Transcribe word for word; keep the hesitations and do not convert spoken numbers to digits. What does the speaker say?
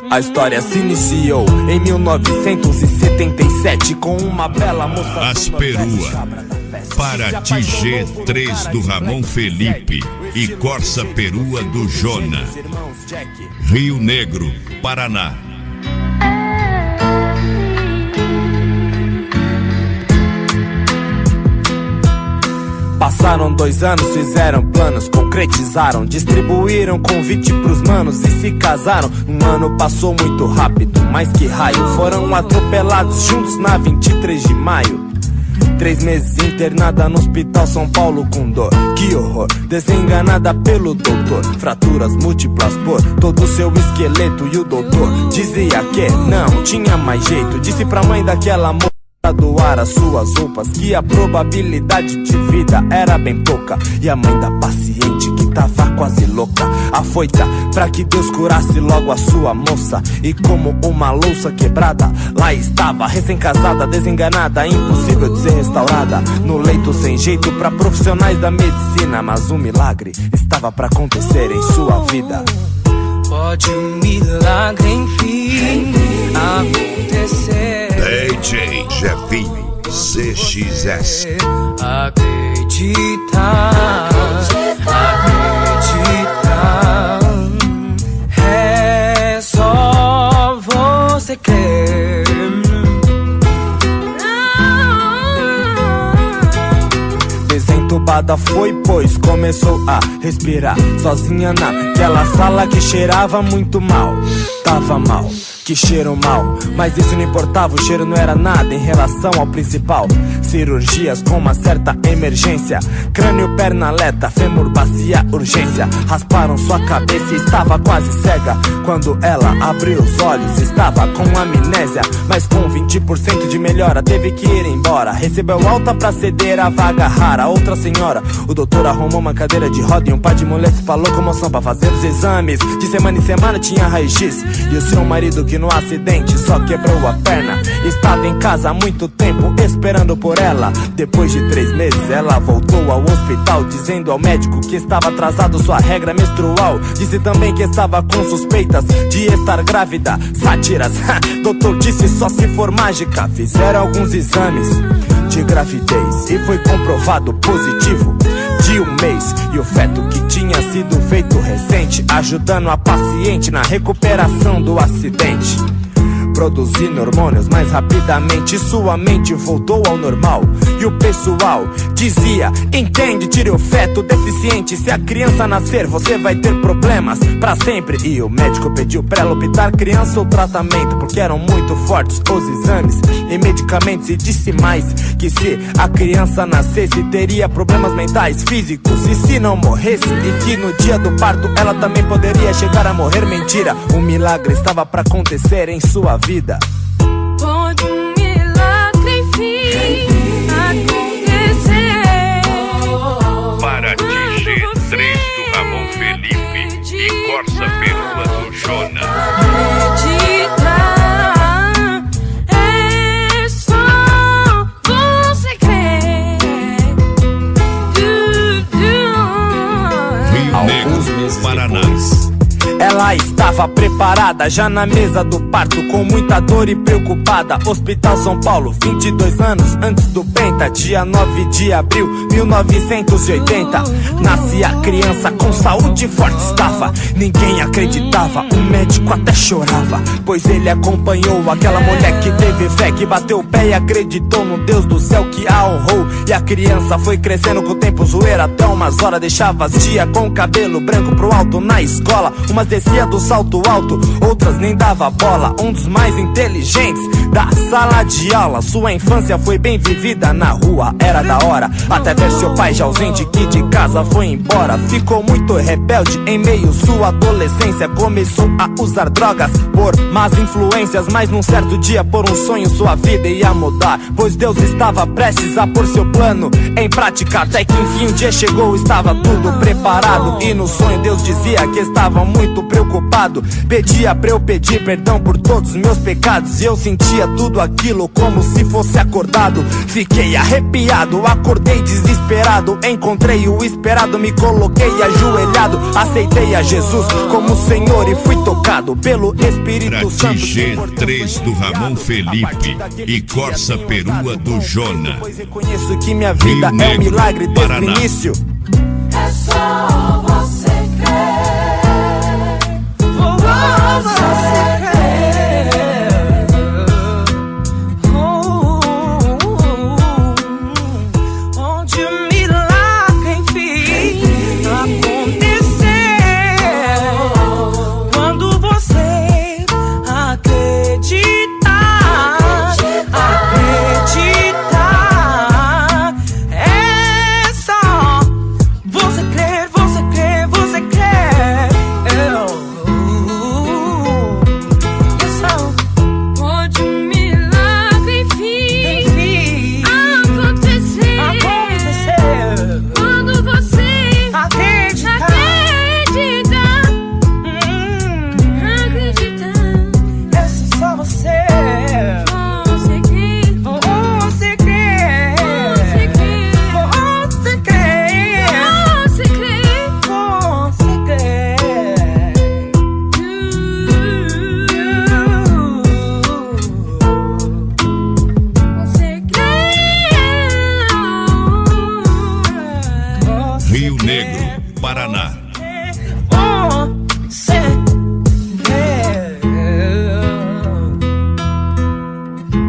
A história se iniciou em mil novecentos e setenta e sete com uma bela moça. Asperua, Paraty G três do Ramon Felipe e Corsa Perua do Jona. Rio Negro, Paraná. Passaram dois anos, fizeram planos, concretizaram, distribuíram convite pros manos e se casaram. Um ano passou muito rápido, mas que raio, foram atropelados juntos na vinte e três de maio. Três meses internada no hospital São Paulo com dor. Que horror, desenganada pelo doutor. Fraturas múltiplas por todo o seu esqueleto. E o doutor dizia que não tinha mais jeito. Disse pra mãe daquela moça doar as suas roupas, que a probabilidade de vida era bem pouca. E a mãe da paciente, que tava quase louca, afoita pra que Deus curasse logo a sua moça. E como uma louça quebrada, lá estava, recém-casada, desenganada, impossível de ser restaurada. No leito sem jeito pra profissionais da medicina, mas um milagre estava pra acontecer em sua vida. Pode um milagre enfim acontecer. D J Jefinho C X S. Acreditar, acreditar, é só você crer. Desentubada foi, pois começou a respirar sozinha naquela sala que cheirava muito mal. Tava mal, que cheiro mal, mas isso não importava, o cheiro não era nada em relação ao principal. Cirurgias com uma certa emergência, crânio, perna leta, fêmur, bacia, urgência. Rasparam sua cabeça e estava quase cega. Quando ela abriu os olhos, estava com amnésia, mas com vinte por cento de melhora, teve que ir embora. Recebeu alta pra ceder a vaga rara. Outra senhora, o doutor arrumou uma cadeira de roda e um par de muletes pra locomoção, pra fazer os exames. De semana em semana tinha raio-x. E o seu marido, que no acidente só quebrou a perna, estava em casa há muito tempo esperando por ela. Depois de três meses ela voltou ao hospital, dizendo ao médico que estava atrasado sua regra menstrual. Disse também que estava com suspeitas de estar grávida. Sátiras, doutor disse só se for mágica. Fizeram alguns exames de gravidez e foi comprovado positivo de um mês. E o feto que tinha sido feito recente, ajudando a paciente na recuperação do acidente, produzindo hormônios mais rapidamente. Sua mente voltou ao normal. E o pessoal dizia: entende, tire o feto deficiente. Se a criança nascer, você vai ter problemas pra sempre. E o médico pediu pra ela optar criança ou tratamento, porque eram muito fortes os exames e medicamentos. E disse mais, que se a criança nascesse, teria problemas mentais, físicos, e se não morresse, e que no dia do parto ela também poderia chegar a morrer. Mentira, um milagre estava pra acontecer em sua vida. Pode um milagre enfim acontecer. Paraty G três do Ramon Felipe e Corsa Perua do Jona. Acreditar, é só você crer. Rio Negro, Paraná. Ela estava preparada, já na mesa do parto, com muita dor e preocupada. Hospital São Paulo, vinte e dois anos antes do Penta. Dia nove de abril, mil novecentos e oitenta. Nasce a criança, com saúde forte estava. Ninguém acreditava, o médico até chorava, pois ele acompanhou aquela mulher que teve fé, que bateu o pé e acreditou no Deus do céu que a honrou. E a criança foi crescendo com o tempo, zoeira até umas horas. Deixava as tia com o cabelo branco pro alto na escola. Umas descia do salto alto, outras nem dava bola. Um dos mais inteligentes da sala de aula. Sua infância foi bem vivida, na rua era da hora, até ver seu pai já ausente, que de casa foi embora. Ficou muito rebelde em meio sua adolescência. Começou a usar drogas por más influências, mas num certo dia por um sonho sua vida ia mudar, pois Deus estava prestes a pôr seu plano em prática. Até que enfim o dia chegou, estava tudo preparado, e no sonho Deus dizia que estava muito muito preocupado. Pedia pra eu pedir perdão por todos os meus pecados, e eu sentia tudo aquilo como se fosse acordado. Fiquei arrepiado, acordei desesperado, encontrei o esperado, me coloquei ajoelhado, aceitei a Jesus como Senhor e fui tocado pelo Espírito Santo. G três do Ramon Felipe e Corsa Perua do Jona. Pois reconheço que minha vida é um milagre desde o início. É só você crer. Você crer. Oh, onde o milagre enfim aconteceu quando você acreditar, acreditar. É só você crer, você crer, você crer. É só onde um milagre enfim acontecer, acontecer quando você acreditar, acreditar, acreditar. É só você, você crer, você crer, você crer, você crer, você crer, você crer. Você crer. Rio Negro, Paraná.